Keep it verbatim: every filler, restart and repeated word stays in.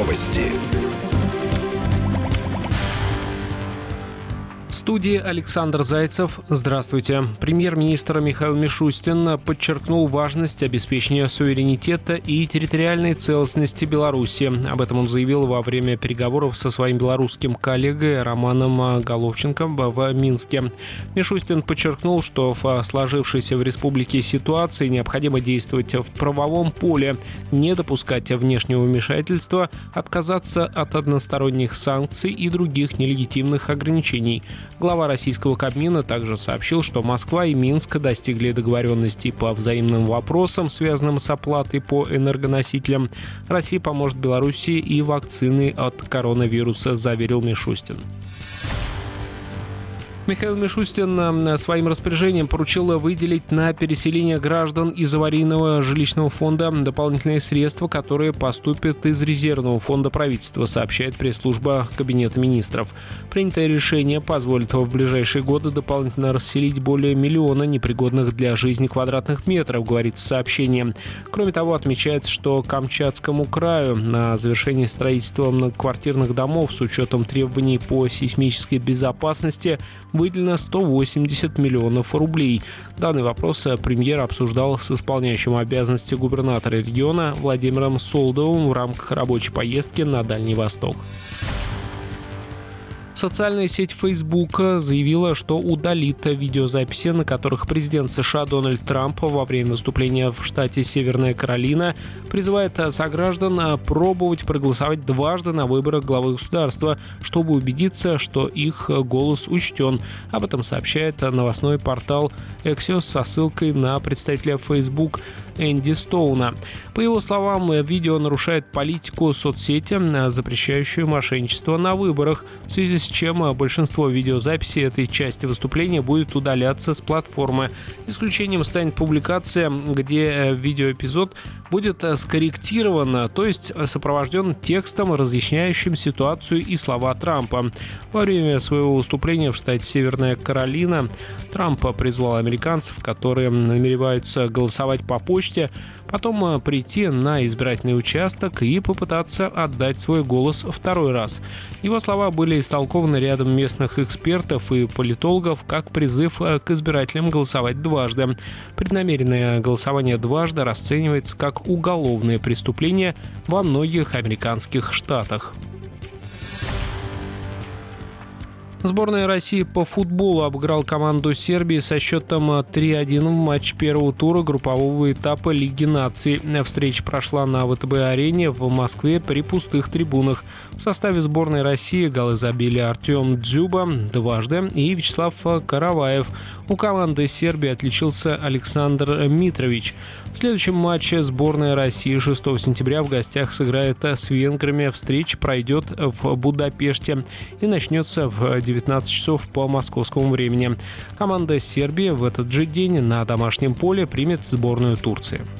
Новости. В студии Александр Зайцев. Здравствуйте. Премьер-министр Михаил Мишустин подчеркнул важность обеспечения суверенитета и территориальной целостности Беларуси. Об этом он заявил во время переговоров со своим белорусским коллегой Романом Головченком в Минске. Мишустин подчеркнул, что в сложившейся в республике ситуации необходимо действовать в правовом поле, не допускать внешнего вмешательства, отказаться от односторонних санкций и других нелегитимных ограничений. Глава российского Кабмина также сообщил, что Москва и Минск достигли договоренностей по взаимным вопросам, связанным с оплатой по энергоносителям. Россия поможет Беларуси и вакцины от коронавируса, заверил Мишустин. Михаил Мишустин своим распоряжением поручил выделить на переселение граждан из аварийного жилищного фонда дополнительные средства, которые поступят из резервного фонда правительства, сообщает пресс-служба Кабинета министров. Принятое решение позволит в ближайшие годы дополнительно расселить более миллиона непригодных для жизни квадратных метров, говорится в сообщении. Кроме того, отмечается, что Камчатскому краю на завершение строительства многоквартирных домов с учетом требований по сейсмической безопасности выделено сто восемьдесят миллионов рублей. Данный вопрос премьер обсуждал с исполняющим обязанности губернатора региона Владимиром Солдовым в рамках рабочей поездки на Дальний Восток. Социальная сеть Facebook заявила, что удалит видеозаписи, на которых президент США Дональд Трамп во время выступления в штате Северная Каролина призывает сограждан пробовать проголосовать дважды на выборах главы государства, чтобы убедиться, что их голос учтен. Об этом сообщает новостной портал Axios со ссылкой на представителя Facebook Энди Стоуна. По его словам, видео нарушает политику соцсети, запрещающую мошенничество на выборах, в связи с чем большинство видеозаписей этой части выступления будет удаляться с платформы. Исключением станет публикация, где видеоэпизод будет скорректирован, то есть сопровожден текстом, разъясняющим ситуацию и слова Трампа. Во время своего выступления в штате Северная Каролина Трамп призвал американцев, которые намереваются голосовать по почте, потом прийти на избирательный участок и попытаться отдать свой голос второй раз. Его слова были истолкованы рядом местных экспертов и политологов как призыв к избирателям голосовать дважды. Преднамеренное голосование дважды расценивается как уголовное преступление во многих американских штатах. Сборная России по футболу обыграл команду Сербии со счетом три один в матче первого тура группового этапа Лиги наций. Встреча прошла на ВТБ-арене в Москве при пустых трибунах. В составе сборной России голы забили Артем Дзюба дважды и Вячеслав Караваев. У команды Сербии отличился Александр Митрович. В следующем матче сборная России шестого сентября в гостях сыграет с венграми. Встреча пройдет в Будапеште и начнется в девятнадцать часов по московскому времени. Команда Сербии в этот же день на домашнем поле примет сборную Турции.